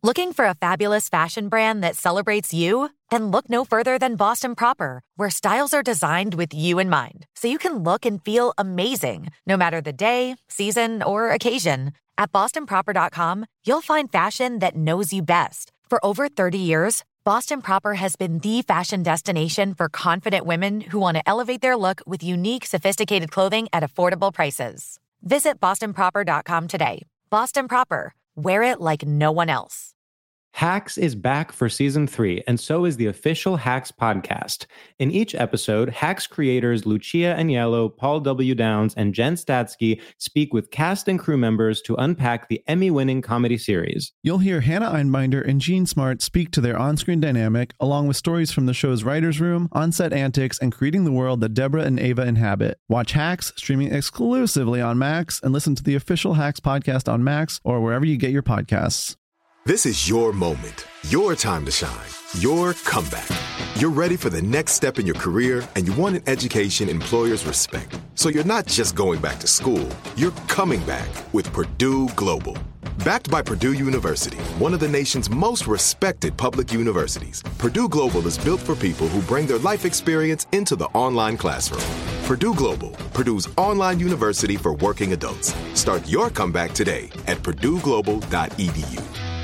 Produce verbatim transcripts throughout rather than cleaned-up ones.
Looking for a fabulous fashion brand that celebrates you? Then look no further than Boston Proper, where styles are designed with you in mind, so you can look and feel amazing, no matter the day, season, or occasion. At boston proper dot com, you'll find fashion that knows you best. For over thirty years, Boston Proper has been the fashion destination for confident women who want to elevate their look with unique, sophisticated clothing at affordable prices. Visit boston proper dot com today. Boston Proper. Wear it like no one else. Hacks is back for season three, and so is the official Hacks podcast. In each episode, Hacks creators Lucia Aniello, Paul W. Downs, and Jen Statsky speak with cast and crew members to unpack the Emmy-winning comedy series. You'll hear Hannah Einbinder and Jean Smart speak to their on-screen dynamic, along with stories from the show's writer's room, on-set antics, and creating the world that Deborah and Ava inhabit. Watch Hacks, streaming exclusively on Max, and listen to the official Hacks podcast on Max or wherever you get your podcasts. This is your moment, your time to shine, your comeback. You're ready for the next step in your career, and you want an education employers respect. So you're not just going back to school, you're coming back with Purdue Global. Backed by Purdue University, one of the nation's most respected public universities, Purdue Global is built for people who bring their life experience into the online classroom. Purdue Global, Purdue's online university for working adults. Start your comeback today at purdue global dot e d u.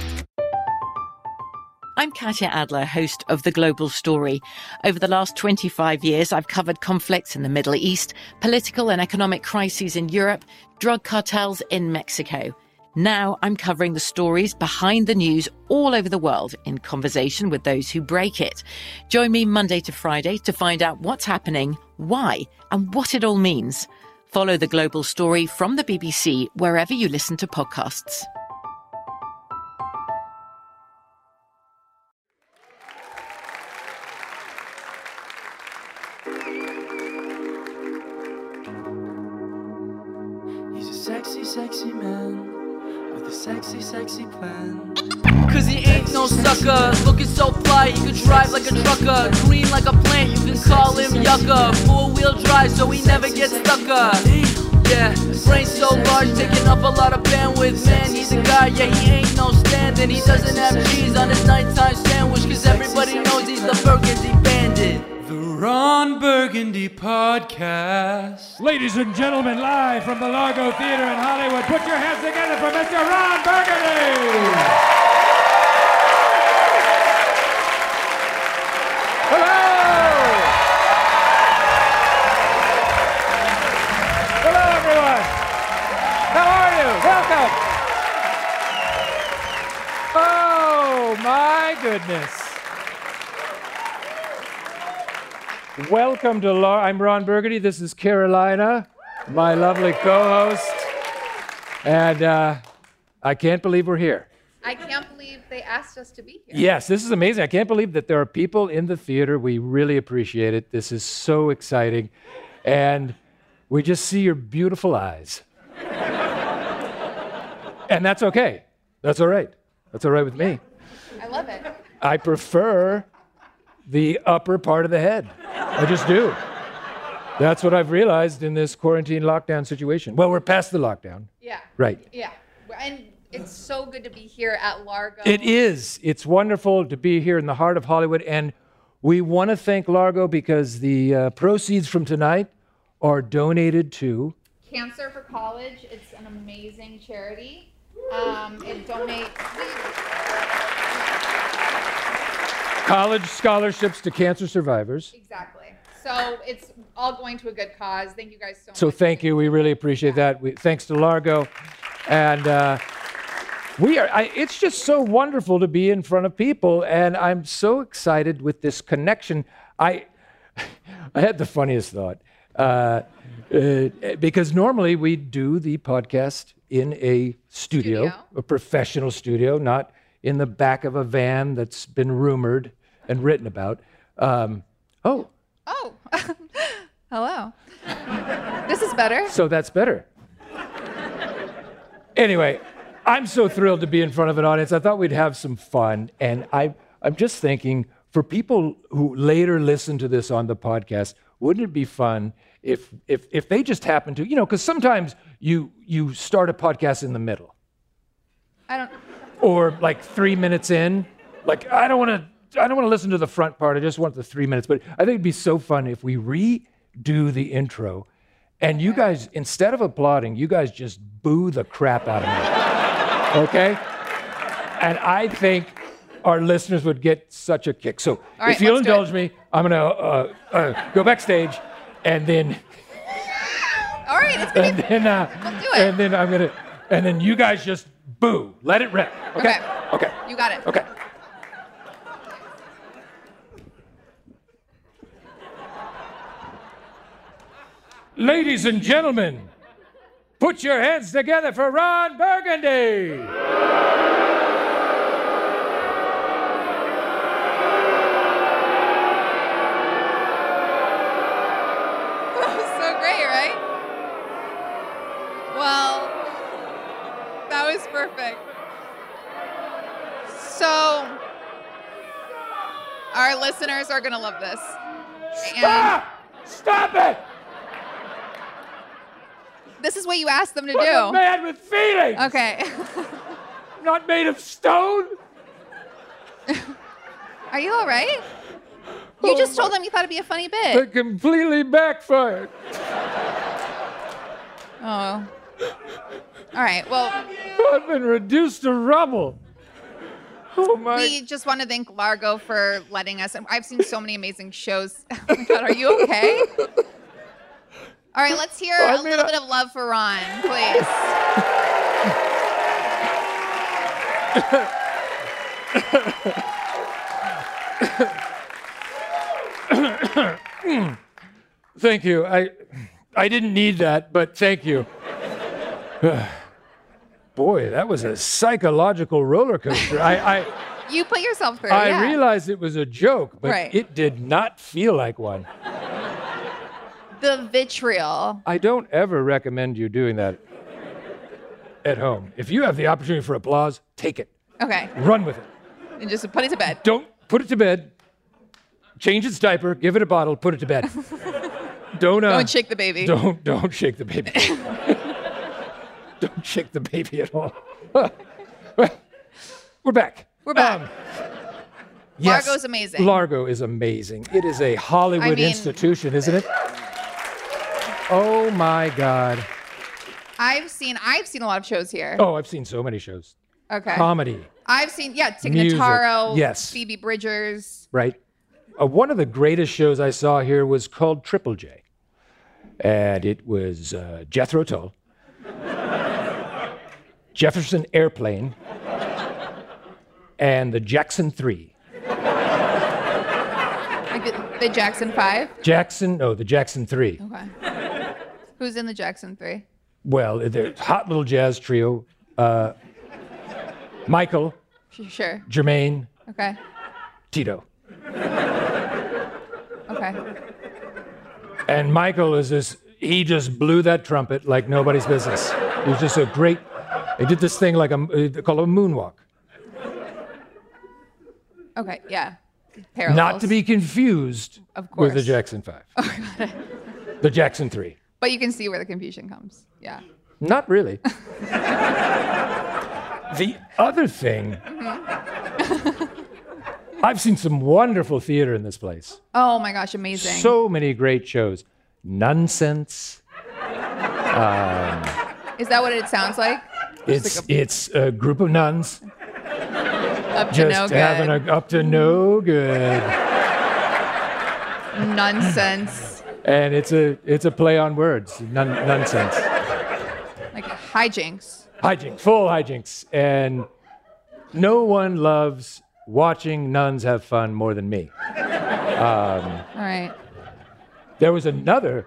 I'm Katya Adler, host of The Global Story. Over the last twenty-five years, I've covered conflicts in the Middle East, political and economic crises in Europe, drug cartels in Mexico. Now I'm covering the stories behind the news all over the world in conversation with those who break it. Join me Monday to Friday to find out what's happening, why, and what it all means. Follow The Global Story from the B B C wherever you listen to podcasts. Sexy, sexy man with a sexy, sexy plan. Cause he ain't no sucker, looking so fly, he could drive like a trucker. Green like a plant, you can call him yucca. Four-wheel drive so he never gets stucker. Yeah, brain so large, taking up a lot of bandwidth. Man, he's a guy, yeah, he ain't no stand-in. He doesn't have cheese on his nighttime sandwich, cause everybody knows he's the Burgundy Bandit. The Ron Burgundy Podcast. Ladies and gentlemen, live from the Largo Theater in Hollywood, put your hands together for Mister Ron Burgundy! Hello! Hello, everyone! How are you? Welcome! Oh, my goodness. Welcome to Law. I'm Ron Burgundy. This is Carolina, my lovely co-host. And uh, I can't believe we're here. I can't believe they asked us to be here. Yes, this is amazing. I can't believe that there are people in the theater. We really appreciate it. This is so exciting. And we just see your beautiful eyes. And that's okay. That's all right. That's all right with me. I love it. I prefer the upper part of the head. I just do. That's what I've realized in this quarantine lockdown situation. Well, we're past the lockdown. Yeah. Right. Yeah. And it's so good to be here at Largo. It is. It's wonderful to be here in the heart of Hollywood. And we want to thank Largo because the uh, proceeds from tonight are donated to Cancer for College. It's an amazing charity. Um, it donates college scholarships to cancer survivors. Exactly. So it's all going to a good cause. Thank you guys so much. So thank you. We really appreciate that. We, thanks to Largo. And uh, we are. I, it's just so wonderful to be in front of people. And I'm so excited with this connection. I, I had the funniest thought. Uh, uh, because normally we do the podcast in a studio, Studio. a professional studio, not in the back of a van that's been rumored and written about. Um, oh. Oh. Hello. This is better. So that's better. Anyway, I'm so thrilled to be in front of an audience. I thought we'd have some fun. And I, I'm just thinking, for people who later listen to this on the podcast, wouldn't it be fun if if if they just happen to, you know, because sometimes you you start a podcast in the middle. I don't. or like three minutes in. Like, I don't want to, I don't want to listen to the front part. I just want the three minutes. But I think it'd be so fun if we redo the intro, and you guys, instead of applauding, you guys just boo the crap out of me. Okay? And I think our listeners would get such a kick. So right, if you'll let's do indulge it. me, I'm gonna uh, uh, go backstage, and then, All right, it's gonna and be. then, uh, Let's do it. and then I'm gonna, and then you guys just boo, let it rip. Okay. Okay. Okay. You got it. Okay. Ladies and gentlemen, put your hands together for Ron Burgundy. That was so great, right? Well, that was perfect. So, our listeners are gonna love this. Stop! Stop it! This is what you asked them to I'm a do. man with feelings. Okay. Not made of stone. Are you all right? You just told them you thought it'd be a funny bit. It completely backfired. Oh. All right. Well, I've been reduced to rubble. Oh my! we just want to thank Largo for letting us. I've seen so many amazing shows. Oh my God, are you okay? All right, let's hear I a mean, little I- bit of love for Ron, please. Thank you. I, I didn't need that, but thank you. Boy, that was a psychological roller coaster. I, I, You put yourself through. I yeah. realized it was a joke, but Right. it did not feel like one. The vitriol. I don't ever recommend you doing that at home. If you have the opportunity for applause, take it. Okay, Run with it. and just put it to bed. Don't put it to bed. Change its diaper, give it a bottle, put it to bed. Don't uh, Don't shake the baby. Don't don't shake the baby. Don't shake the baby at all. We're back. We're back. Um, yes, Largo's amazing. Largo is amazing. It is a Hollywood I mean- institution, isn't it? Oh my God. I've seen I've seen a lot of shows here. Oh, I've seen so many shows. Okay. Comedy, I've seen yeah, Tig Music. Notaro, Yes. Phoebe Bridgers. right? Uh, one of the greatest shows I saw here was called Triple J. And it was uh, Jethro Tull, Jefferson Airplane, and the Jackson Three. Like the, the Jackson Five. Jackson, no, the Jackson Three. Okay. Who's in the Jackson Three? Well, they're a hot little jazz trio. Uh, Michael, Sh- Sure. Jermaine, Okay. Tito. Okay. And Michael is this, he just blew that trumpet like nobody's business. He was just a great, he did this thing like a, they call it a moonwalk. Okay. Yeah. Parallels. Not to be confused Of with the course. Jackson Five. The Jackson Three. But you can see where the confusion comes. Yeah. Not really. The other thing, I've seen some wonderful theater in this place. Oh my gosh, amazing. So many great shows. Nonsense. Is that what it sounds like? It's like it's a group of nuns Up to just no good. having a up to no good, Nonsense. and it's a it's a play on words. Nun, nonsense. Like hijinks. Hijinks, full hijinks, and no one loves watching nuns have fun more than me. All right. There was another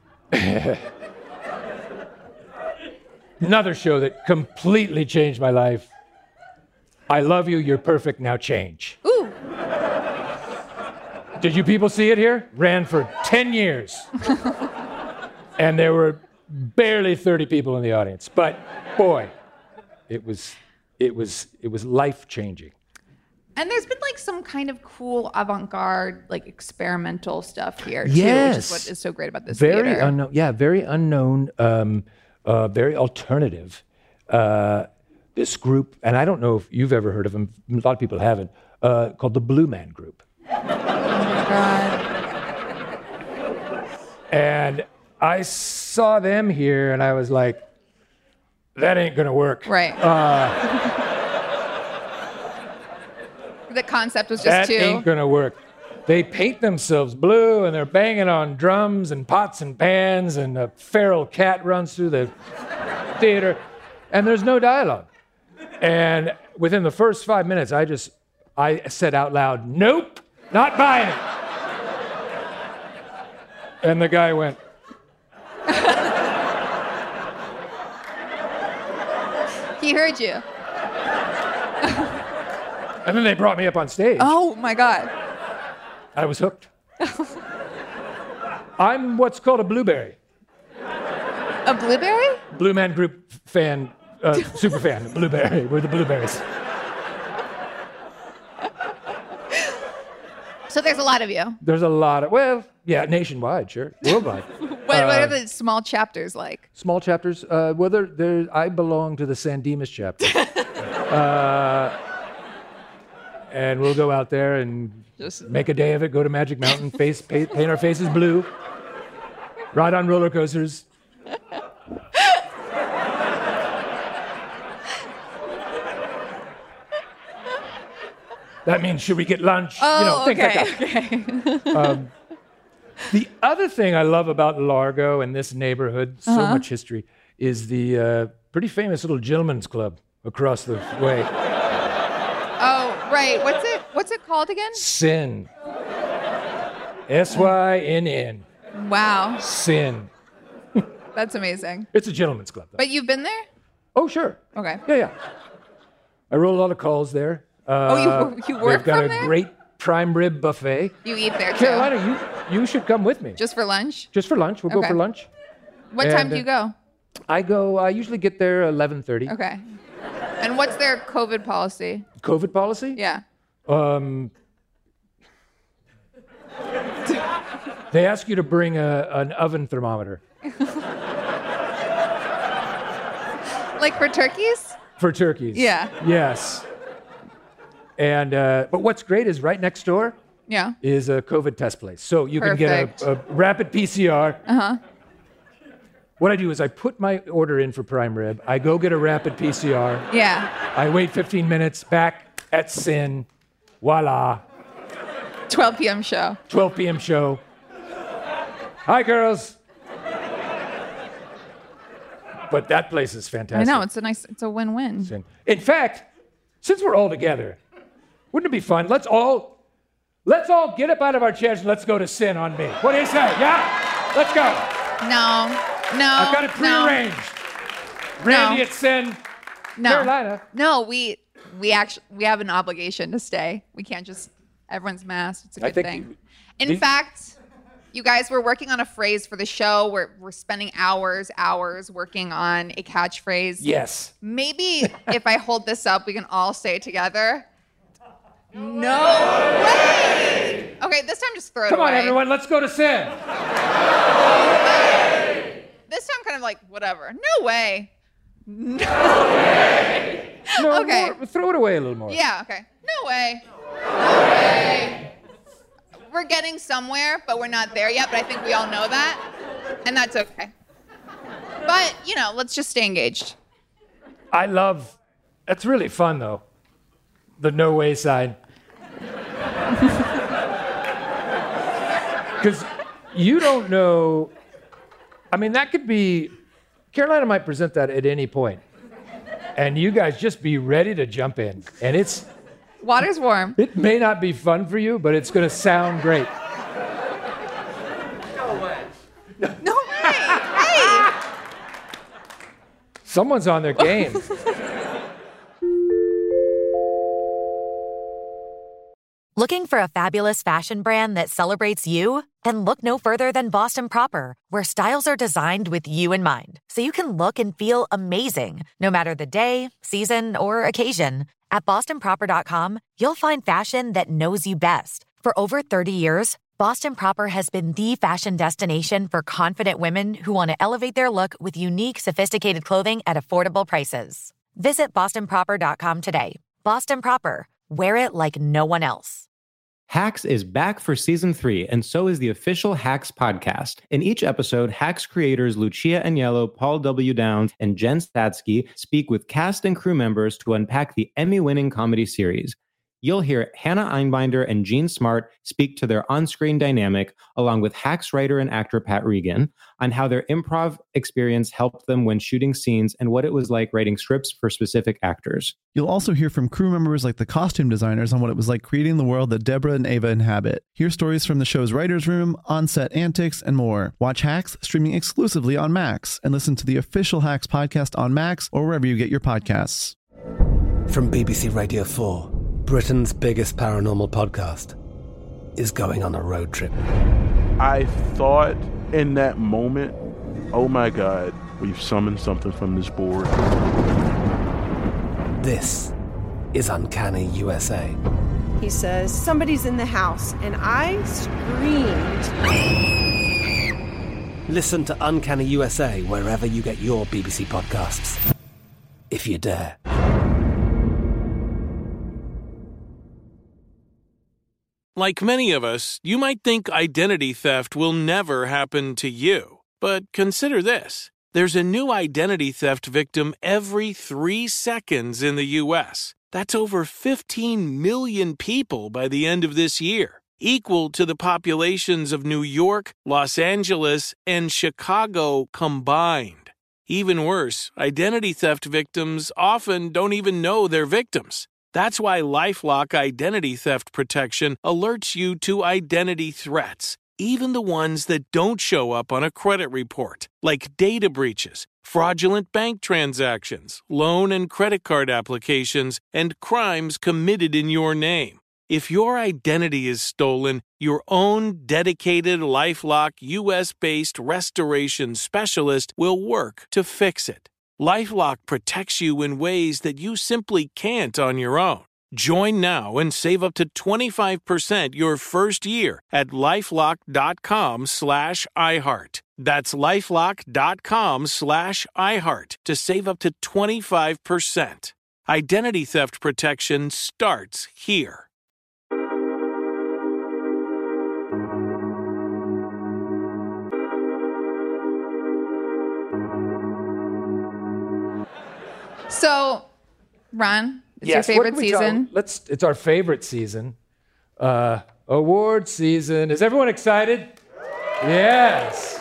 another show that completely changed my life. I love you, you're perfect, now change. Ooh. Did you people see it here? Ran for ten years. And there were barely thirty people in the audience. But boy, it was it was it was life-changing. And there's been like some kind of cool avant-garde, like experimental stuff here too, Yes. which is what is so great about this Very theater. unknown, yeah, very unknown, um, uh, very alternative. Uh, this group, and I don't know if you've ever heard of them, a lot of people haven't, uh, called the Blue Man Group. Oh my God. And I saw them here, and I was like, that ain't gonna work. Right. Uh, the concept was just that too. ain't gonna work. They paint themselves blue, and they're banging on drums and pots and pans, and a feral cat runs through the theater, and there's no dialogue. And within the first five minutes, I just, I said out loud, nope, not buying it. And the guy went. He heard you. And then they brought me up on stage. Oh my God. I was hooked. I'm what's called a blueberry. A blueberry? Blue Man Group fan, uh, super fan, blueberry. We're the blueberries. So there's a lot of you. There's a lot of, well, yeah, nationwide, sure, worldwide. What, what Uh, are the small chapters like? Small chapters. Uh, whether there, I belong to the San Dimas chapter, uh, and we'll go out there and Just make a day of it. Go to Magic Mountain, face paint, paint our faces blue, ride on roller coasters. That means should we get lunch? Oh, you know, things okay, like that. okay. Um, the other thing I love about Largo and this neighborhood, so Uh-huh. much history, is the uh, pretty famous little gentleman's club across the way. Oh, right. What's it? What's it called again? Sin. S Y N N. Wow, Sin. that's amazing. It's a gentleman's club, though. But you've been there? Oh, sure. Okay. Yeah, yeah. I roll a lot of calls there. Uh, Oh, you- you work They've got from a there? great prime rib buffet. You eat there too? Carolina, you, you should come with me. Just for lunch? Just for lunch. We'll go Okay. for lunch. What time And, do you go? I go, I usually get there eleven thirty. Okay. And what's their COVID policy? COVID policy? Yeah. Um, they ask you to bring a, an oven thermometer Like for turkeys? for turkeys. Yeah. Yes. And uh, but what's great is right next door Yeah. is a COVID test place, so you Perfect. can get a, a rapid P C R. Uh huh. What I do is I put my order in for prime rib. I go get a rapid P C R. Yeah. I wait fifteen minutes. Back at Sin. Voila. twelve p.m. show. twelve p.m. show. Hi, girls. But that place is I fantastic. know it's a nice, it's a win-win. Sin. In fact, since we're all together, wouldn't it be fun? Let's all, let's all get up out of our chairs and let's go to Sin on me. What do you say? Yeah? Let's go. No, no. I've got it no, prearranged. Randy No. at Sin. No. Carolina. No, we we actually we have an obligation to stay. We can't just everyone's masked. It's a I good think thing. In the- fact, you guys, we're working on a phrase for the show. We're we're spending hours, hours working on a catchphrase. Yes. Maybe if I hold this up, we can all say it together. No way! Okay, this time just throw it Come away. on, everyone. Let's go to Sin. This time kind of like, whatever. No way. No, Okay. more- throw it away a little more. Yeah, okay. No way. No way. We're getting somewhere, but we're not there yet, but I think we all know that. And that's okay. But, you know, let's just stay engaged. I love, that's really fun though. The no way sign. Because you don't know, I mean, that could be, Carolina might present that at any point. And you guys just be ready to jump in. And it's, Water's warm. it may not be fun for you, but it's going to sound great. No way. Hey. Someone's on their game. Looking for a fabulous fashion brand that celebrates you? Then look no further than Boston Proper, where styles are designed with you in mind, so you can look and feel amazing, no matter the day, season, or occasion. At boston proper dot com, you'll find fashion that knows you best. For over thirty years, Boston Proper has been the fashion destination for confident women who want to elevate their look with unique, sophisticated clothing at affordable prices. Visit boston proper dot com today. Boston Proper. Wear it like no one else. Hacks is back for season three, and so is the official Hacks podcast. In each episode, Hacks creators Lucia Aniello, Paul W. Downs, and Jen Statsky speak with cast and crew members to unpack the Emmy-winning comedy series. You'll hear Hannah Einbinder and Jean Smart speak to their on-screen dynamic, along with Hacks writer and actor Pat Regan, on how their improv experience helped them when shooting scenes and what it was like writing scripts for specific actors. You'll also hear from crew members like the costume designers on what it was like creating the world that Deborah and Ava inhabit. Hear stories from the show's writer's room, on-set antics, and more. Watch Hacks streaming exclusively on Max, and listen to the official Hacks podcast on Max or wherever you get your podcasts. From B B C Radio four, Britain's biggest paranormal podcast is going on a road trip. I thought in that moment, oh my God, we've summoned something from this board. This is Uncanny U S A. He says, somebody's in the house, and I screamed. Listen to Uncanny U S A wherever you get your B B C podcasts, if you dare. Like many of us, you might think identity theft will never happen to you. But consider this. There's a new identity theft victim every three seconds in the U S. That's over fifteen million people by the end of this year, equal to the populations of New York, Los Angeles, and Chicago combined. Even worse, identity theft victims often don't even know they're victims. That's why LifeLock Identity Theft Protection alerts you to identity threats, even the ones that don't show up on a credit report, like data breaches, fraudulent bank transactions, loan and credit card applications, and crimes committed in your name. If your identity is stolen, your own dedicated LifeLock U S-based restoration specialist will work to fix it. LifeLock protects you in ways that you simply can't on your own. Join now and save up to twenty-five percent your first year at LifeLock.com slash iHeart. That's LifeLock.com slash iHeart to save up to twenty-five percent. Identity theft protection starts here. So, Ron, it's yes, your favorite season. Talk? Let's. It's our favorite season. Uh, award season. Is everyone excited? Yes.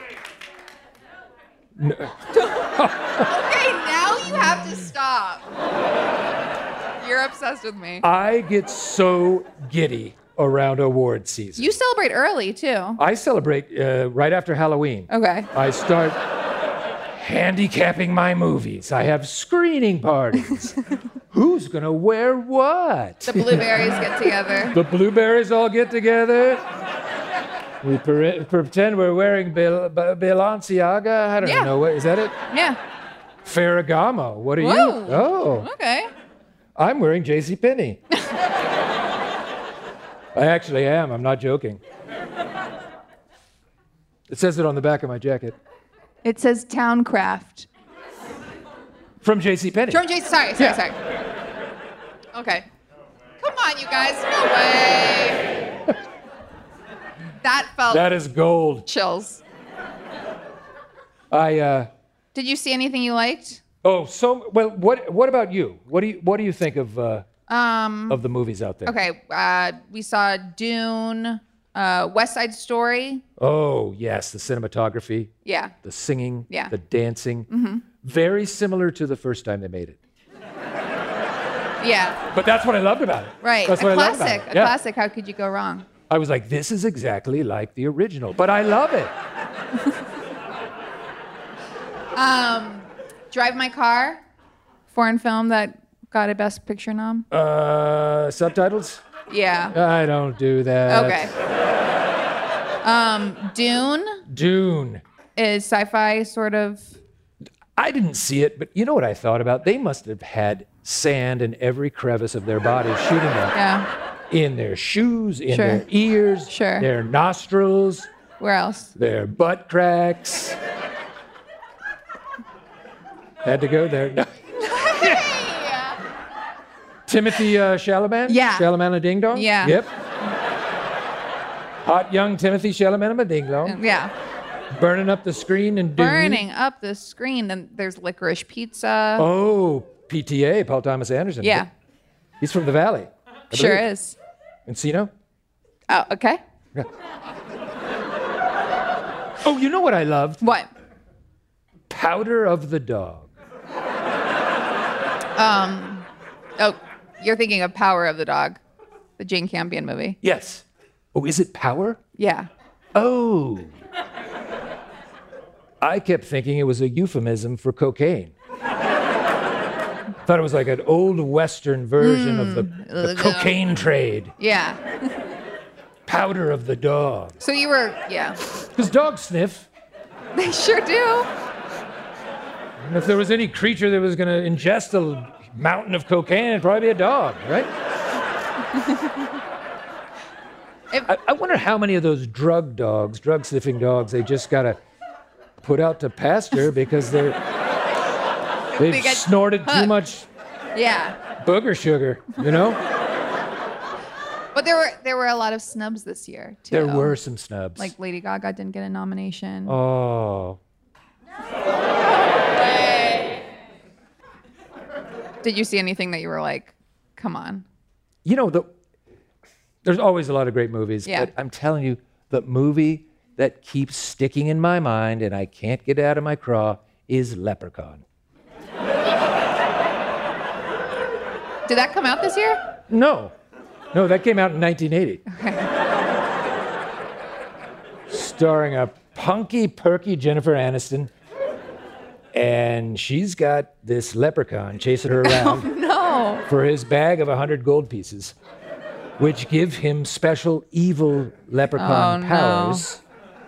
No. Okay, now you have to stop. You're obsessed with me. I get so giddy around award season. You celebrate early, too. I celebrate uh, right after Halloween. Okay. I start handicapping my movies. I have screening parties. Who's gonna wear what? The blueberries get together. The blueberries all get together. We per- pretend we're wearing Bel- B- Balenciaga. I don't Yeah. know. What, is that it? Yeah. Ferragamo. What are Whoa. you? Oh. Okay. I'm wearing JCPenney. I actually am. I'm not joking. It says it on the back of my jacket. It says Towncraft. From JCPenney. From J C. Sorry, sorry, Yeah. sorry. Okay. Come on, you guys. No way. That felt That is gold. chills. I, uh... Did you see anything you liked? Oh, so, well, what What about you? What do you, what do you think of, uh, Um, of the movies out there? Okay, uh, we saw Dune, uh, West Side Story. Oh, yes, the cinematography. Yeah. The singing. Yeah. The dancing. Mm-hmm. Very similar to the first time they made it. Yeah. But that's what I loved about it. Right. That's a what I loved about classic. it. A Yeah. classic. How could you go wrong? I was like, this is exactly like the original, but I love it. Um, Drive My Car, foreign film that got a Best Picture nom. Uh, subtitles? Yeah. I don't do that. Okay. Um, Dune Dune. is sci-fi sort of. I didn't see it, but you know what I thought about? They must have had sand in every crevice of their body shooting them. Yeah. In their shoes, in Sure. their ears, Sure. their nostrils, Where else? their butt cracks. Had to go there. No. Timothy uh, Chalamet? Yeah. Chalamet a Ding Dong? Yeah. Yep. Hot young Timothy Chalamet a Ding Dong. Yeah. Burning up the screen and Dune. Burning up the screen. Then there's Licorice Pizza. Oh, P T A, Paul Thomas Anderson. Yeah. He's from the Valley. I Sure believe. is. Encino? Oh, okay. Yeah. Oh, you know what I loved? What? Powder of the Dog. Um. Oh, you're thinking of Power of the Dog, the Jane Campion movie. Yes. Oh, is it Power? Yeah. Oh. I kept thinking it was a euphemism for cocaine. Thought it was like an old Western version Mm. of the, the cocaine trade. Yeah. Powder of the Dog. So you were, yeah. Because dogs sniff. They sure do. And if there was any creature that was going to ingest a mountain of cocaine, it'd probably be a dog, right? If, I, I wonder how many of those drug dogs, drug sniffing dogs, they just got to put out to pasture because they're, they've They get snorted too hooked. much yeah. booger sugar, you know? But there were there were a lot of snubs this year too. There were some snubs. Like Lady Gaga didn't get a nomination. Oh. Did you see anything that you were like, come on? You know, the, there's always a lot of great movies, Yeah. but I'm telling you, the movie that keeps sticking in my mind and I can't get out of my craw is Leprechaun. Did that come out this year? No. No, that came out in nineteen eighty. Okay. Starring a punky, perky Jennifer Aniston. And she's got this leprechaun chasing her around Oh no. for his bag of one hundred gold pieces, which give him special evil leprechaun Oh, no. powers.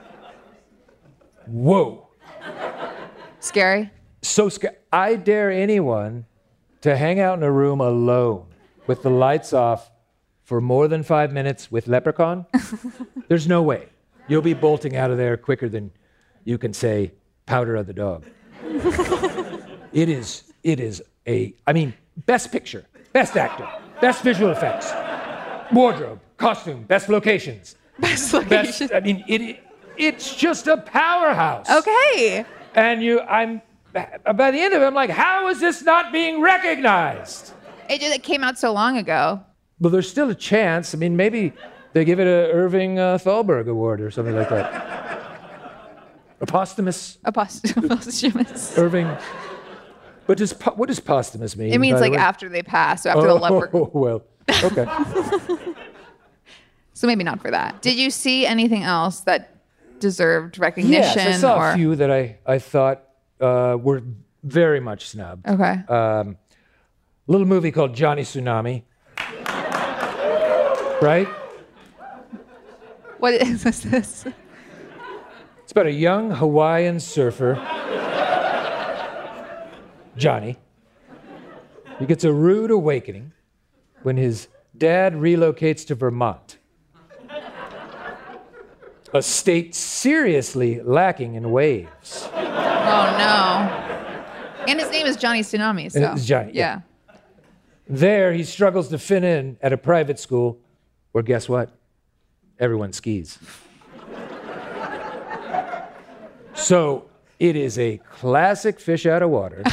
Whoa. Scary? So scary. I dare anyone to hang out in a room alone with the lights off for more than five minutes with Leprechaun. There's no way. You'll be bolting out of there quicker than you can say Powder of the Dog. It is, it is a, I mean, best picture, best actor, best visual effects, wardrobe, costume, best locations. Best location. Best, I mean, it, it's just a powerhouse. Okay. And you, I'm, by the end of it, I'm like, how is this not being recognized? It just it came out so long ago. Well, there's still a chance. I mean, maybe they give it a Irving uh, Thalberg Award or something like that. A posthumous. A post- posthumous. Irving. But does, po- what does posthumous mean? It means by the like way? after they pass, so after oh, the leprechaun. well, okay. So maybe not for that. Did you see anything else that deserved recognition? Yes, I saw or... a few that I, I thought uh, were very much snubbed. Okay. Um, a little movie called Johnny Tsunami. Right? What is this? It's about a young Hawaiian surfer, Johnny. He gets a rude awakening when his dad relocates to Vermont, a state seriously lacking in waves. Oh no. And his name is Johnny Tsunami. So. And it's Johnny, Yeah. yeah. There, he struggles to fit in at a private school where, guess what? Everyone skis. So it is a classic fish out of water.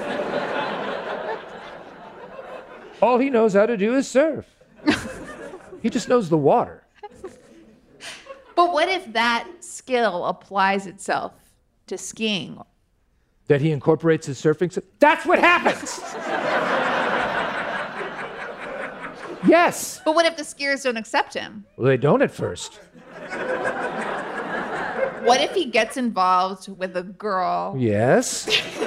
All he knows how to do is surf. He just knows the water. But what if that skill applies itself to skiing? That he incorporates his surfing. s- That's what happens. Yes. But what if the skiers don't accept him? Well, they don't at first. What if he gets involved with a girl Yes.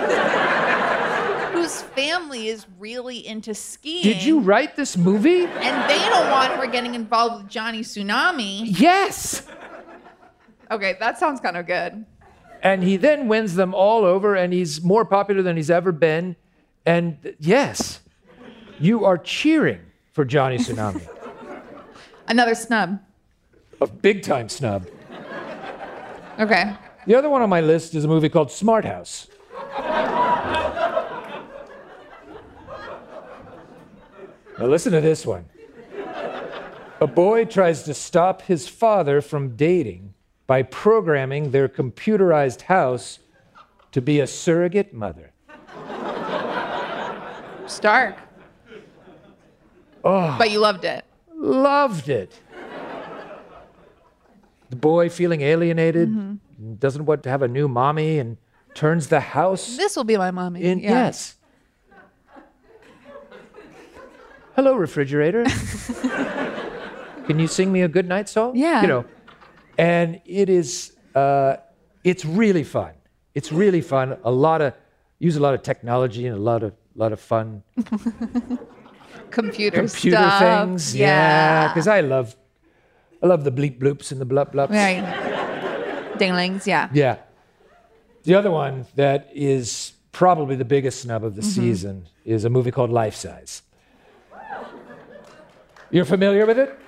whose family is really into skiing? Did you write this movie? And they don't want her getting involved with Johnny Tsunami. Yes. Okay, that sounds kind of good. And he then wins them all over, and he's more popular than he's ever been. And yes, you are cheering for Johnny Tsunami. Another snub. A big time snub. Okay. The other one on my list is a movie called Smart House. Now listen to this one. A boy tries to stop his father from dating by programming their computerized house to be a surrogate mother. Stark. Oh, But you loved it. loved it. The boy feeling alienated, Mm-hmm. doesn't want to have a new mommy, and turns the house This will be my mommy. in. Yeah. Yes. Hello, refrigerator. Can you sing me a good night song? Yeah. You know, and it is, uh, it's really fun. It's really fun. A lot of, use a lot of technology and a lot of, lot of fun. Computer, Computer stuff. things. Yeah. Because I love, I love the bleep bloops and the blup blups. Right. Dinglings, yeah. Yeah. The other one that is probably the biggest snub of the Mm-hmm. season is a movie called Life Size. You're familiar with it?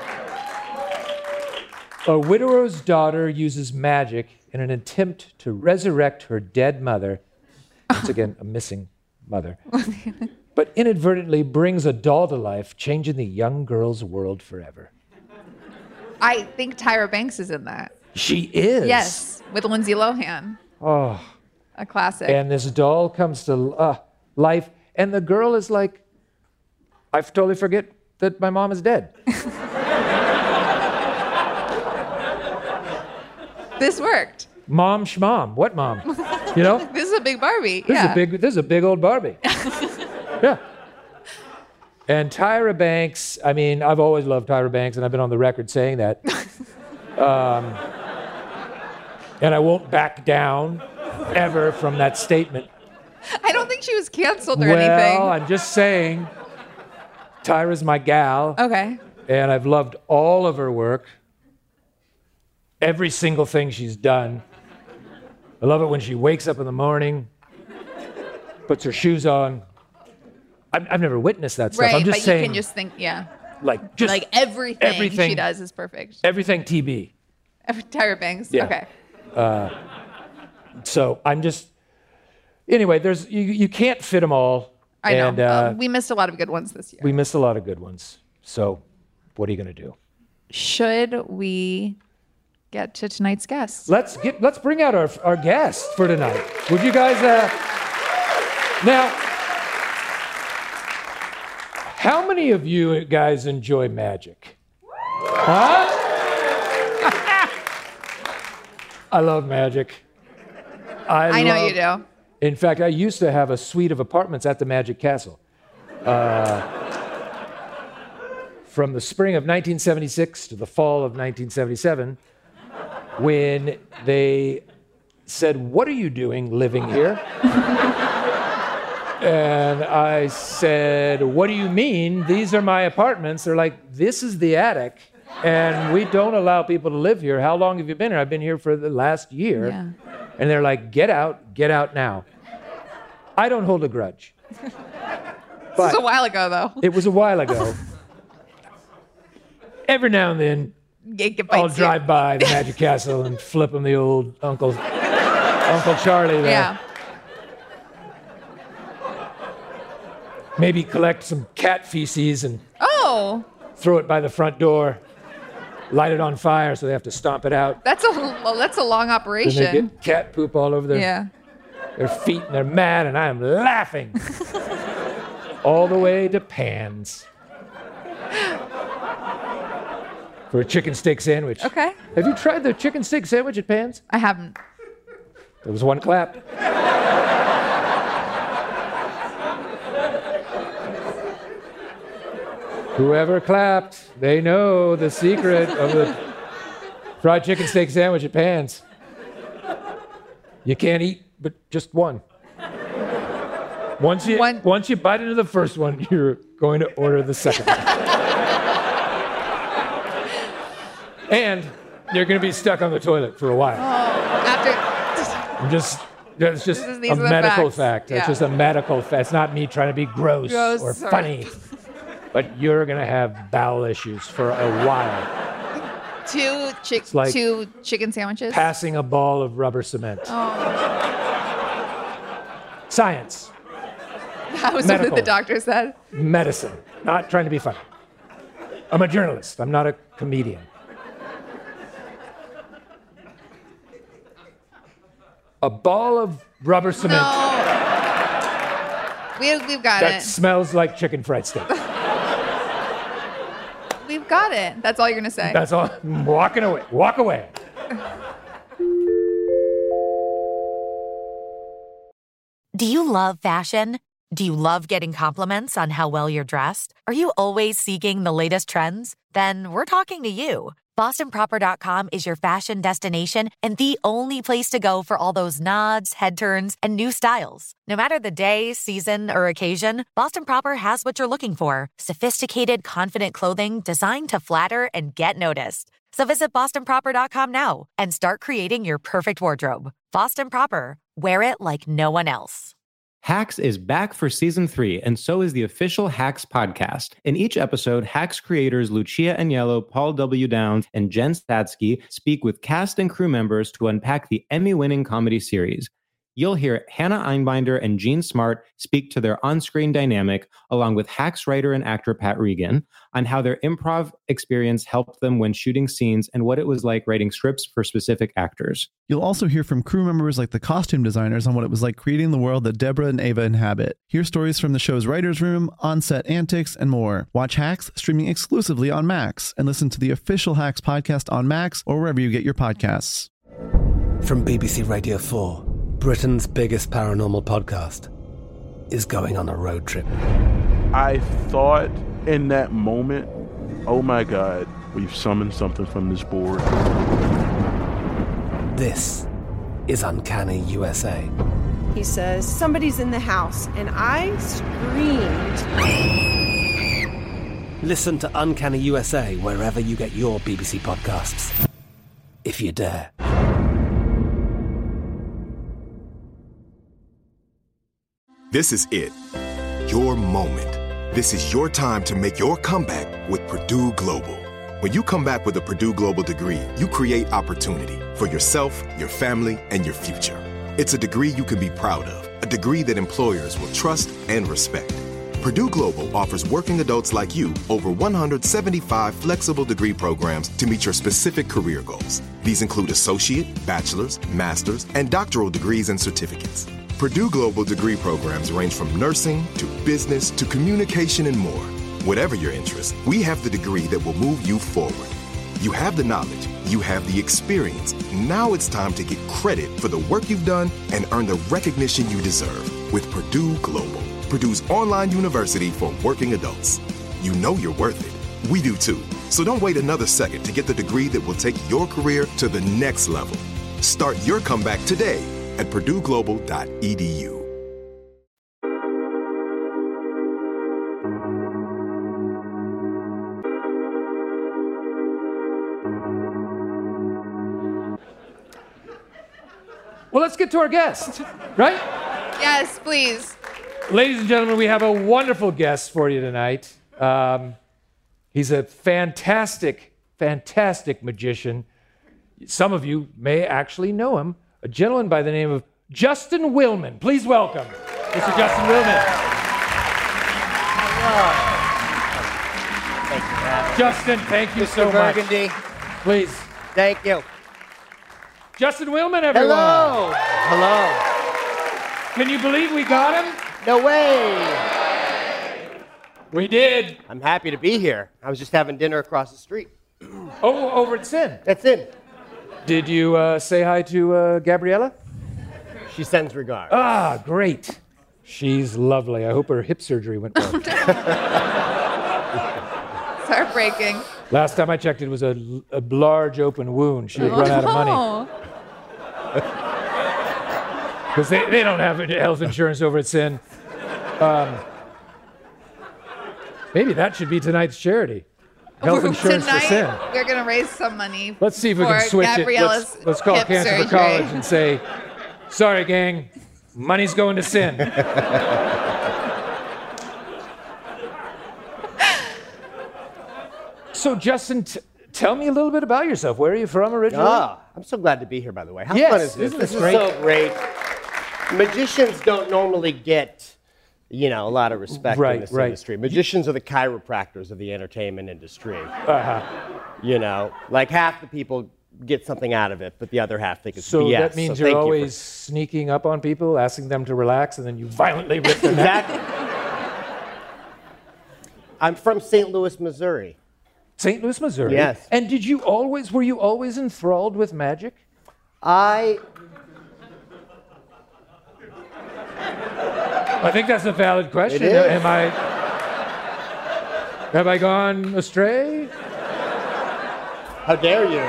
A widower's daughter uses magic in an attempt to resurrect her dead mother, once again, a missing mother, but inadvertently brings a doll to life, changing the young girl's world forever. I think Tyra Banks is in that. She is. Yes, with Lindsay Lohan. Oh. A classic. And this doll comes to uh, life, and the girl is like, I totally forget that my mom is dead. This worked. Mom schmom. What mom? You know? This is a big Barbie. This yeah. is a big this is a big old Barbie. Yeah. And Tyra Banks, I mean, I've always loved Tyra Banks, and I've been on the record saying that. Um, and I won't back down ever from that statement. I don't think she was canceled or well, anything. I'm just saying, Tyra's my gal. Okay. And I've loved all of her work. Every single thing she's done. I love it when she wakes up in the morning, puts her shoes on. I've, I've never witnessed that stuff. Right, I'm just but saying, you can just think, yeah. like, just like everything, everything she does is perfect. Everything T B. Every, Tyra Banks. Yeah. Okay. Uh, so I'm just. Anyway, there's you. You can't fit them all. I know. And, uh, Uh, we missed a lot of good ones this year. we missed a lot of good ones. So, what are you gonna do? Should we get to tonight's guest? Let's get. Let's bring out our our guest for tonight. Would you guys? Uh, now, how many of you guys enjoy magic? Huh? I love magic. I, I know love- you do. In fact, I used to have a suite of apartments at the Magic Castle. Uh, from the spring of nineteen seventy-six to the fall of nineteen seventy-seven, when they said, "What are you doing living here?" And I said, "What do you mean? These are my apartments." They're like, "This is the attic, and we don't allow people to live here. How long have you been here?" "I've been here for the last year." Yeah. And they're like, "Get out, get out now." I don't hold a grudge. This was a while ago, though. It was a while ago. Every now and then, It, it I'll bites you. drive by the Magic Castle and flip them the old Uncle Uncle Charlie there. Yeah. Maybe collect some cat feces and Oh, throw it by the front door, light it on fire so they have to stomp it out. that's a well, that's a long Then operation. they get cat poop all over their, Yeah. their feet, and they're mad, and I'm laughing. All the way to Pan's. For a chicken steak sandwich. Okay. Have you tried the chicken steak sandwich at Pan's? I haven't. There was one clap. Whoever clapped, they know the secret of the fried chicken steak sandwich at Pan's. You can't eat but just one. Once you, One- once you bite into the first one, you're going to order the second one. And you're going to be stuck on the toilet for a while. After. I'm just, that's just This is- these a are the medical facts. fact. That's Yeah. just a medical fact. It's not me trying to be gross, Gross or or- funny. But you're going to have bowel issues for a while. Two chick, like two chicken sandwiches. Passing a ball of rubber cement. Oh. Science. How is it Medical. that the doctor said? Medicine. Not trying to be funny. I'm a journalist. I'm not a comedian. A ball of rubber cement. No. We, we've got that it. smells like chicken fried steak. We've got it. That's all you're going to say. That's all. I'm walking away. Walk away. Do you love fashion? Do you love getting compliments on how well you're dressed? Are you always seeking the latest trends? Then we're talking to you. Boston Proper dot com is your fashion destination and the only place to go for all those nods, head turns, and new styles. No matter the day, season, or occasion, Boston Proper has what you're looking for. Sophisticated, confident clothing designed to flatter and get noticed. So visit Boston Proper dot com now and start creating your perfect wardrobe. Boston Proper. Wear it like no one else. Hacks is back for season three, and so is the official Hacks podcast. In each episode, Hacks creators Lucia Aniello, Paul W. Downs, and Jen Statsky speak with cast and crew members to unpack the Emmy-winning comedy series. You'll hear Hannah Einbinder and Jean Smart speak to their on-screen dynamic, along with Hacks writer and actor Pat Regan, on how their improv experience helped them when shooting scenes and what it was like writing scripts for specific actors. You'll also hear from crew members like the costume designers on what it was like creating the world that Deborah and Ava inhabit. Hear stories from the show's writer's room, on-set antics, and more. Watch Hacks streaming exclusively on Max, and listen to the official Hacks podcast on Max or wherever you get your podcasts. From B B C Radio four, Britain's biggest paranormal podcast is going on a road trip. I thought in that moment, oh my God, we've summoned something from this board. This is Uncanny U S A. He says, somebody's in the house, and I screamed. Listen to Uncanny U S A wherever you get your B B C podcasts, if you dare. This is it. Your moment. This is your time to make your comeback with Purdue Global. When you come back with a Purdue Global degree, you create opportunity for yourself, your family, and your future. It's a degree you can be proud of, a degree that employers will trust and respect. Purdue Global offers working adults like you over one hundred seventy-five flexible degree programs to meet your specific career goals. These include associate, bachelor's, master's, and doctoral degrees and certificates. Purdue Global degree programs range from nursing to business to communication and more. Whatever your interest, we have the degree that will move you forward. You have the knowledge, you have the experience. Now it's time to get credit for the work you've done and earn the recognition you deserve with Purdue Global, Purdue's online university for working adults. You know you're worth it. We do too. So don't wait another second to get the degree that will take your career to the next level. Start your comeback today at purdue global dot e d u. Well, let's get to our guest, right? Yes, please. Ladies and gentlemen, we have a wonderful guest for you tonight. Um, he's a fantastic, fantastic magician. Some of you may actually know him. A gentleman by the name of Justin Willman. Please welcome Mister Justin Willman. Hello. Thank you for having me. Justin, thank you Mister so much. Burgundy. Please. Thank you. Justin Willman, everyone. Hello. Hello. Can you believe we got him? No way. We did. I'm happy to be here. I was just having dinner across the street. Oh, over at Sin. That's it. Did you uh, say hi to uh, Gabriella? She sends regards. Ah, great. She's lovely. I hope her hip surgery went well. It's heartbreaking. Last time I checked, it was a, a large open wound. She had run out of money. Because they, they don't have health insurance over at Sin. Um, maybe that should be tonight's charity. Health insurance Tonight, for Sin. We're going to raise some money. Let's see if we for can switch Gabriella's it. Let's, let's call hip Cancer surgery. for College and say, sorry, gang, money's going to Sin. So, Justin, t- tell me a little bit about yourself. Where are you from originally? Ah, I'm so glad to be here, by the way. How Yes, fun is this? isn't This this is great? so great. Magicians don't normally get, you know, a lot of respect Right, in this right. industry. Magicians are the chiropractors of the entertainment industry. Uh-huh. You know, like half the people get something out of it, but the other half think it's So B S. that means So you're thank you always sneaking up on people, asking them to relax, and then you violently rip them out. Exactly. I'm from Saint Louis, Missouri. Saint Louis, Missouri? Yes. And did you always, were you always enthralled with magic? I... I think that's a valid question. It is. Am I... Have I gone astray? How dare you?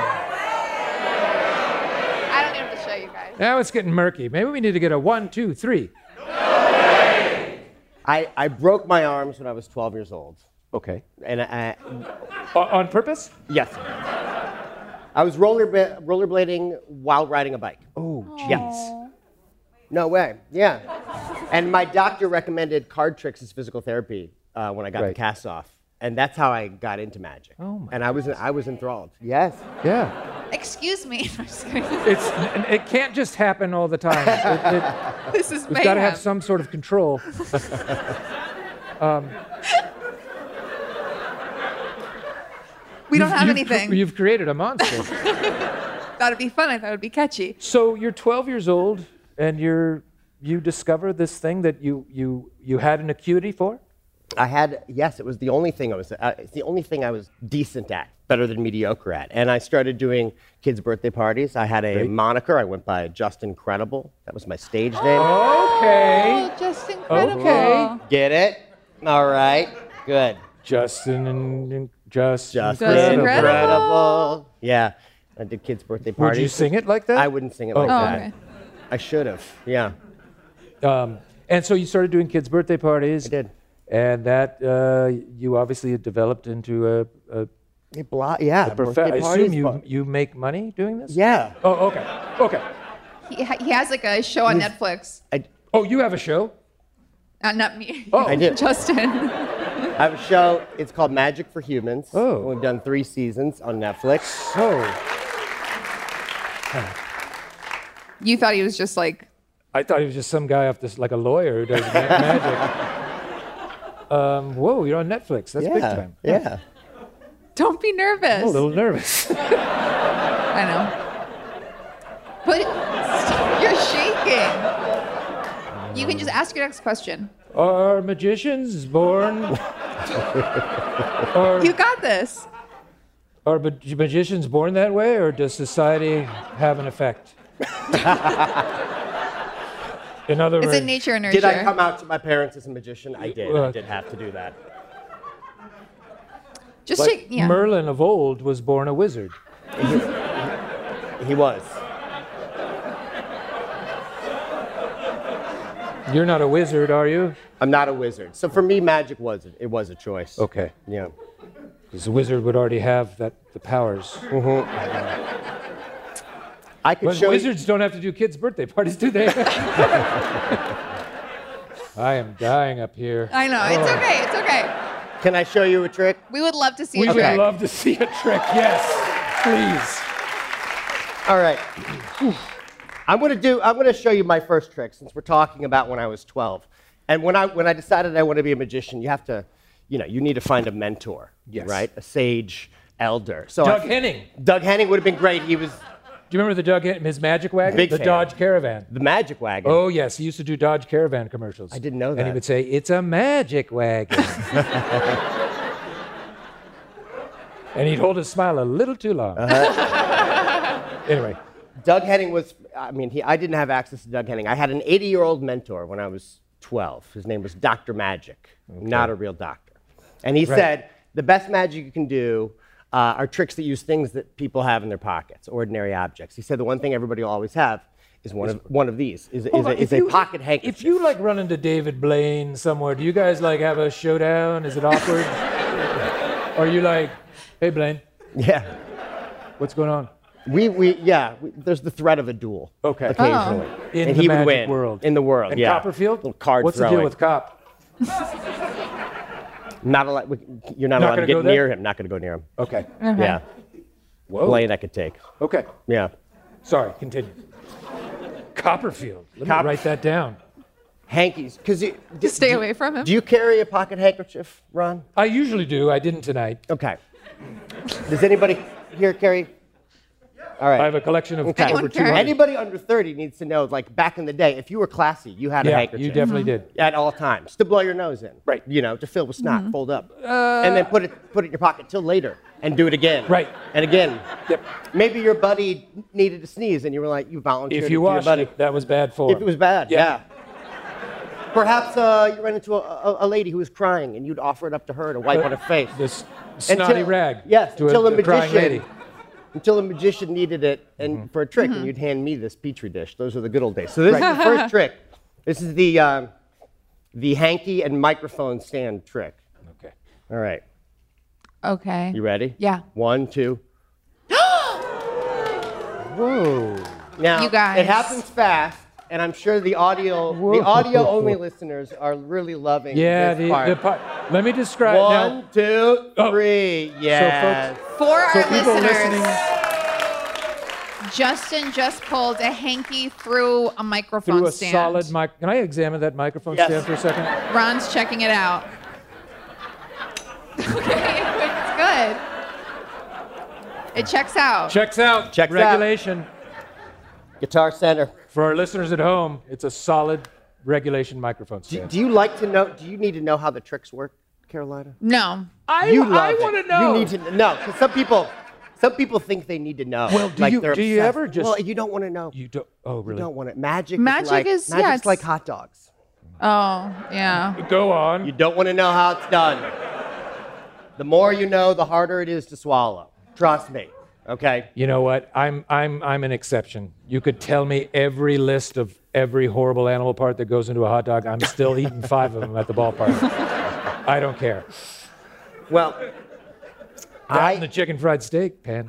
I don't need him to show you guys. Now it's getting murky. Maybe we need to get a one, two, three. I, I broke my arms when I was twelve years old. Okay. And I... O- on purpose? Yes. I was roller rollerblading while riding a bike. Oh, jeez. Yes. No way. Yeah. And my doctor recommended card tricks as physical therapy uh, when I got Right. the cast off. And that's how I got into magic. Oh my and I was I was enthralled. Yes. Yeah. Excuse me. I'm just kidding. It's, it can't just happen all the time. It, it, This is we've got to have mayhem. some sort of control. um, We don't you've- have you've anything. cr- you've created a monster. Thought it'd be fun. I thought it'd be catchy. So you're twelve years old, and you're you discover this thing that you you you had an acuity for. I had, yes, it was the only thing I was, uh, it's the only thing I was decent at, better than mediocre at. And I started doing kids' birthday parties. I had a Great. moniker. I went by Just Incredible. That was my stage name. Okay. Oh, just incredible. Okay. Get it? All right. Good. Justin and, and just Just Incredible. Incredible. Yeah. I did kids' birthday Would parties. you sing it like that? I wouldn't sing it Oh, like Oh, that. okay. I should have. Yeah. Um, and so you started doing kids' birthday parties. I did. And that uh, you obviously had developed into a, a, A blo- yeah. a prof- birthday I parties, assume you but- you make money doing this. Yeah. Oh, okay. Okay. He, ha- he has like a show on Netflix. I, Oh, you have a show. Uh, not me. Oh. I do. Justin. I have a show. It's called Magic for Humans. Oh. We've done three seasons on Netflix. So You thought he was just like, I thought he was just some guy off this, like a lawyer who does ma- magic. Um, whoa, you're on Netflix. That's yeah. big time. Yeah. don't be nervous. I'm a little nervous. I know. But you're shaking. You can just ask your next question. Are magicians born? Are, You got this. are ma- magicians born that way, or does society have an effect? In other Is words, it nature or nurture? Did I come out to my parents as a magician? I did. I Look. did have to do that. Just like shake. Yeah. Merlin of old was born a wizard. He was. You're not a wizard, are you? I'm not a wizard. So for me, magic was it was a choice. Okay. Yeah. Because a wizard would already have that the powers. I could But show wizards don't have to do kids' birthday parties, do they? I am dying up here. I know. It's Oh. okay. It's okay. you. Can I show you a trick? We would love to see We a would trick. love to see a trick, yes. Please. All right. I'm gonna do. I'm gonna show you my first trick since we're talking about when I was twelve. And when I when I decided I want to be a magician, you have to, you know, you need to find a mentor, Yes. right? A sage elder. So Doug I- Henning. Doug Henning would have been great. He was Do you remember the Doug Henning, his magic wagon? Big the fan. Dodge Caravan. the magic wagon. Oh, yes. He used to do Dodge Caravan commercials. I didn't know And he that. would say, it's a magic wagon. And he'd hold his smile a little too long. Anyway. Doug Henning was. I mean, he. I didn't have access to Doug Henning. I had an eighty-year-old mentor when I was twelve. His name was Doctor Magic, not a real doctor. And he Right. said the best magic you can do uh, are tricks that use things that people have in their pockets, ordinary objects. He said the one thing everybody will always have is one of one of these. Is, is, Hold a, on, is if a you- pocket handkerchief. If you like run into David Blaine somewhere, do you guys like have a showdown? Is it awkward? Or are you like, hey Blaine, Yeah. what's going on? We we yeah. We, there's the threat of a duel. Okay. Occasionally. In and the he magic would win world. in the world. And yeah. Copperfield? Little card What's throwing. the deal with Cop? Not allowed. we- You're not, Not allowed to gonna go get there? near him. Not going to go near him. Okay. Yeah. Whoa. Blaine, I could take. Okay. Yeah. Sorry, continue. Copperfield. Let Cop- me write that down. Hankies. Because you d- Stay do- away from him. Do you carry a pocket handkerchief, Ron? I usually do. I didn't tonight. Okay. Does anybody here carry? All right. I have a collection of Okay. over two hundred. Anybody under thirty needs to know, like back in the day, if you were classy, you had a Yeah, handkerchief. you definitely did. At all times, to blow your nose in. Right. You know, to fill with snot, Mm-hmm. fold up. Uh, and then put it put it in your pocket till later and do it again. Right. And again. Yep. Maybe your buddy needed to sneeze and you were like, you volunteered If you to your watched buddy. it, that was bad form. If it was bad, Yeah. yeah. Perhaps uh, you ran into a, a, a lady who was crying and you'd offer it up to her to wipe Uh, on her face. This snotty rag. Yes, to until a, a a crying magician lady. until a magician needed it and Mm-hmm. for a trick, and you'd hand me this petri dish. Those are the good old days. So this is the first trick. This is the um, the hanky and microphone stand trick. Okay. All right. Okay. You ready? Yeah. One, two. Whoa. Now You guys. it happens fast, and I'm sure the audio Whoa. the audio only listeners are really loving Yeah, this the, part. the part. Let me describe One, now. two, Oh. three. Yes. For So our people listeners, listening Justin just pulled a hanky through a microphone through a stand. solid mic. Can I examine that microphone Yes. stand for a second? Ron's checking it out. Okay, it's good. It checks out. Checks out. Checks out. Regulation. Guitar Center. For our listeners at home, it's a solid regulation microphone Do, stand. do you like to know? Do you need to know how the tricks work, Carolina? No. I, You I love it. want to know. You need to know because some people, some people think they need to know. Well, do like you- they're do you obsessed. ever just- Well, you don't want to know. You don't. Oh, You really? don't want it. Magic. Magic is like, is- yeah, magic's it's- like hot dogs. Oh, yeah. Go on. You don't want to know how it's done. The more you know, the harder it is to swallow. Trust me. Okay. You know what? I'm I'm I'm an exception. You could tell me every list of every horrible animal part that goes into a hot dog. I'm still eating five of them at the ballpark. I don't care. Well, That I and the chicken fried steak, Pan.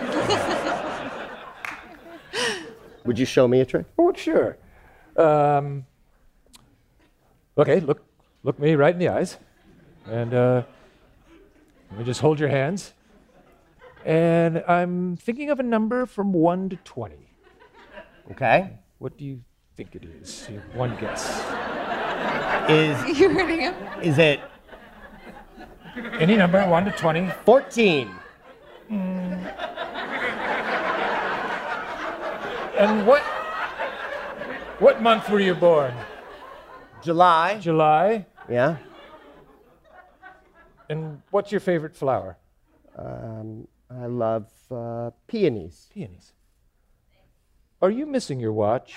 would you show me a trick? Oh, sure. Um, okay, look look me right in the eyes, and uh, let me just hold your hands. And I'm thinking of a number from one to twenty. Okay. What do you think it is? You- One guess. Is You heard him? is it Any number, one to twenty. fourteen? And what what month were you born? July. July. Yeah. And what's your favorite flower? Um, I love uh, peonies. Peonies. Are you missing your watch?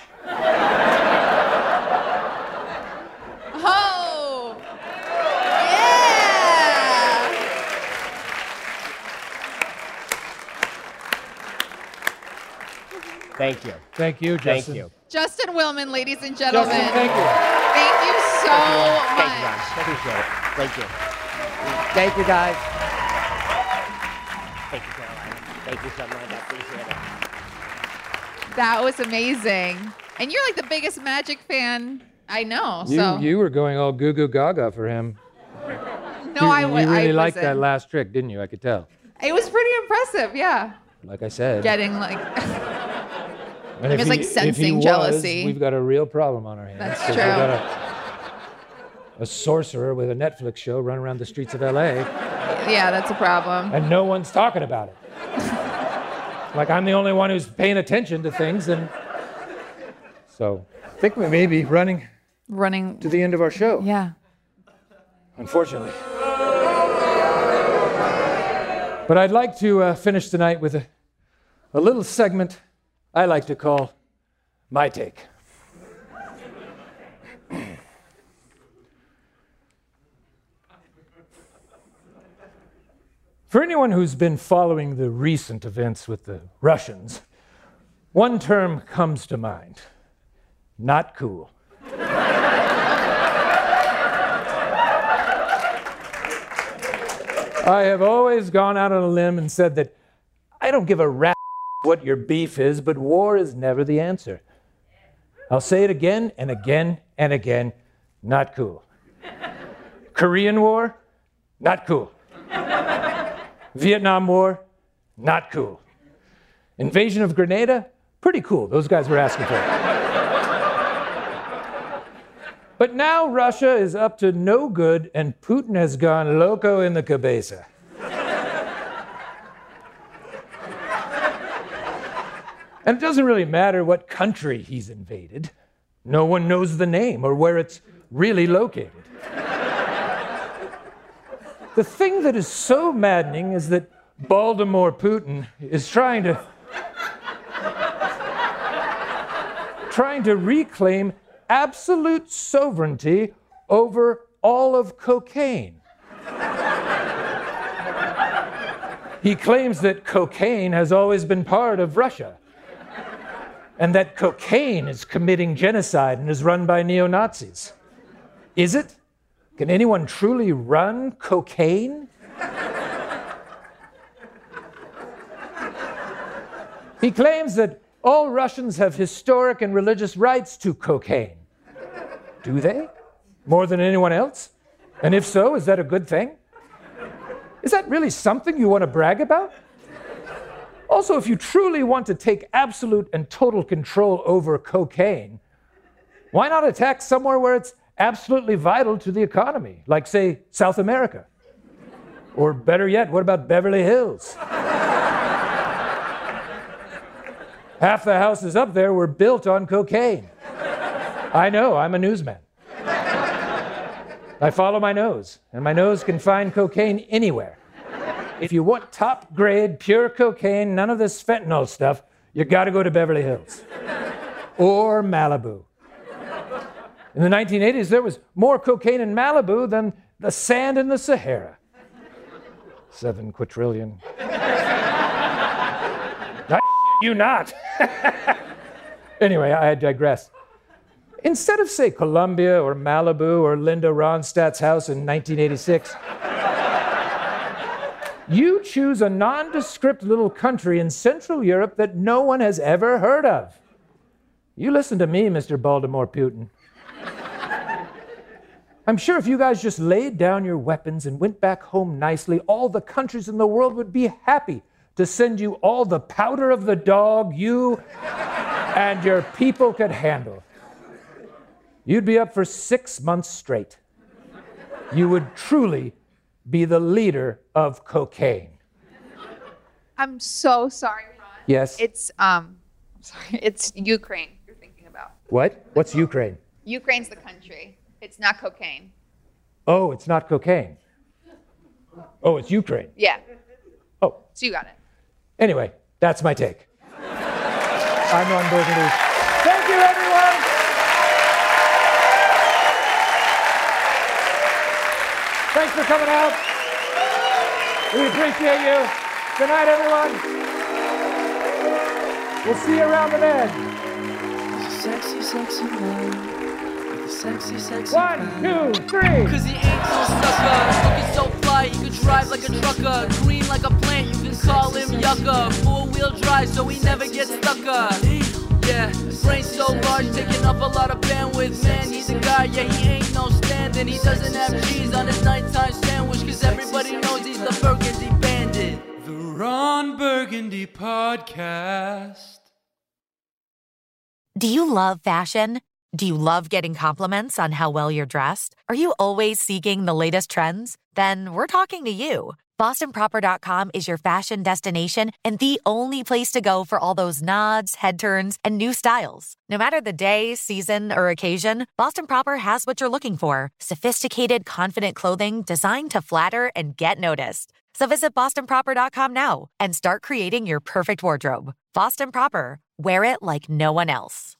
Oh! Yeah! Thank you. Thank you, Thank Justin. you. Justin Willman, ladies and gentlemen. Justin, thank you. Thank you so Thank you, much. guys. Appreciate it. Thank you. Thank you, guys. Thank you, Caroline. Thank you so much. I appreciate it. That was amazing. And you're like the biggest Magic fan I know. You, so you were going all goo goo gaga for him. no, you, I you would. really I liked that wasn't. last trick, didn't you? I could tell. It was pretty impressive. Yeah, Like I said. getting like. And I'm if just, like, he- if sensing he was, jealousy. we've got a real problem on our hands. That's 'cause we've true. got a, a sorcerer with a Netflix show running around the streets of L A, Yeah, that's a problem. and no one's talking about it. Like I'm the only one who's paying attention to things, and so I think we may be running Running. to the end of our show. Yeah. Unfortunately. But I'd like to uh, finish tonight with a, a little segment I like to call My Take. For anyone who's been following the recent events with the Russians, one term comes to mind: not cool. I have always gone out on a limb and said that I don't give a rat what your beef is, but war is never the answer. I'll say it again and again and again: not cool. Korean War, not cool. Vietnam War, not cool. Invasion of Grenada, pretty cool. Those guys were asking for it. But now Russia is up to no good and Putin has gone loco in the cabeza. And it doesn't really matter what country he's invaded. No one knows the name or where it's really located. The thing that is so maddening is that Baltimore Putin is trying to trying to reclaim absolute sovereignty over all of cocaine. He claims that cocaine has always been part of Russia, and that cocaine is committing genocide and is run by neo-Nazis. Is it? Can anyone truly run cocaine? He claims that all Russians have historic and religious rights to cocaine. Do they? More than anyone else? And if so, is that a good thing? Is that really something you want to brag about? Also, if you truly want to take absolute and total control over cocaine, why not attack somewhere where it's absolutely vital to the economy, like, say, South America? Or better yet, what about Beverly Hills? Half the houses up there were built on cocaine. I know, I'm a newsman. I follow my nose, and my nose can find cocaine anywhere. If you want top grade, pure cocaine, none of this fentanyl stuff, you gotta go to Beverly Hills. Or Malibu. In the nineteen eighties, there was more cocaine in Malibu than the sand in the Sahara. Seven quadrillion. I you not. Anyway, I digress. Instead of, say, Colombia or Malibu or Linda Ronstadt's house in nineteen eighty-six, you choose a nondescript little country in Central Europe that no one has ever heard of. You listen to me, Mister Baltimore Putin. I'm sure if you guys just laid down your weapons and went back home nicely, all the countries in the world would be happy to send you all the powder of the dog you and your people could handle. You'd be up for six months straight. You would truly be the leader of cocaine. I'm so sorry, Ron. Yes? It's, um, I'm sorry, it's Ukraine you're thinking about. What? What's Ukraine? Ukraine's the country. It's not cocaine. Oh, it's not cocaine. Oh, it's Ukraine. Yeah. Oh. So you got it. Anyway, that's my take. I'm Ron Burgundy. Thank you, everyone! Thanks for coming out. We appreciate you. Good night, everyone. We'll see you around the bed. Sexy, sexy man. Sexy, sexy One, two, three. Cause he ain't no sucker. Looking so fly, he could drive like a trucker. Green like a plant, you can call him yucca. Four-wheel drive, so he never gets stucker. Yeah, brain so large, taking up a lot of bandwidth. Man, he's a guy, yeah, he ain't no stand-in. He doesn't have cheese on his nighttime sandwich, cause everybody knows he's the Burgundy Bandit. The Ron Burgundy Podcast. Do you love fashion? Do you love getting compliments on how well you're dressed? Are you always seeking the latest trends? Then we're talking to you. Boston Proper dot com is your fashion destination and the only place to go for all those nods, head turns, and new styles. No matter the day, season, or occasion, Boston Proper has what you're looking for. Sophisticated, confident clothing designed to flatter and get noticed. So visit Boston Proper dot com now and start creating your perfect wardrobe. Boston Proper. Wear it like no one else.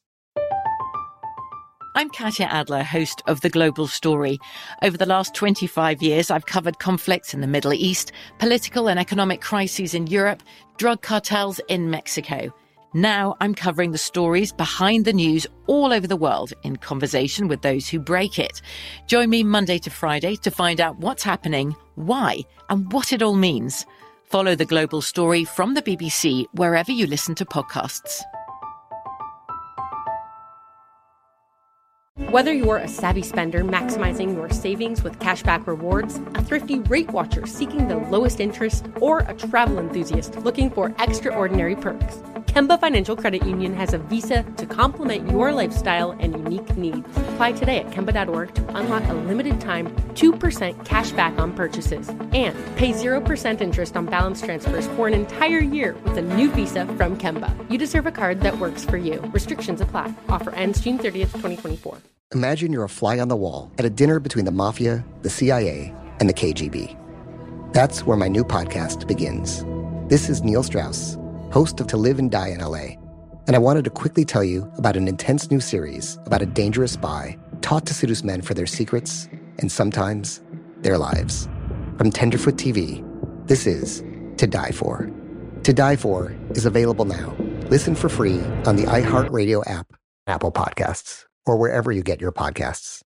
I'm Katya Adler, host of The Global Story. Over the last twenty-five years, I've covered conflicts in the Middle East, political and economic crises in Europe, drug cartels in Mexico. Now I'm covering the stories behind the news all over the world in conversation with those who break it. Join me Monday to Friday to find out what's happening, why, and what it all means. Follow The Global Story from the B B C wherever you listen to podcasts. Whether you're a savvy spender maximizing your savings with cashback rewards, a thrifty rate watcher seeking the lowest interest, or a travel enthusiast looking for extraordinary perks, Kemba Financial Credit Union has a visa to complement your lifestyle and unique needs. Apply today at Kemba dot org to unlock a limited time two percent cash back on purchases and pay zero percent interest on balance transfers for an entire year with a new visa from Kemba. You deserve a card that works for you. Restrictions apply. Offer ends June thirtieth, twenty twenty-four. Imagine you're a fly on the wall at a dinner between the Mafia, the C I A, and the K G B. That's where my new podcast begins. This is Neil Strauss, host of To Live and Die in L A, and I wanted to quickly tell you about an intense new series about a dangerous spy taught to seduce men for their secrets and sometimes their lives. From Tenderfoot T V, this is To Die For. To Die For is available now. Listen for free on the iHeartRadio app, Apple Podcasts, or wherever you get your podcasts.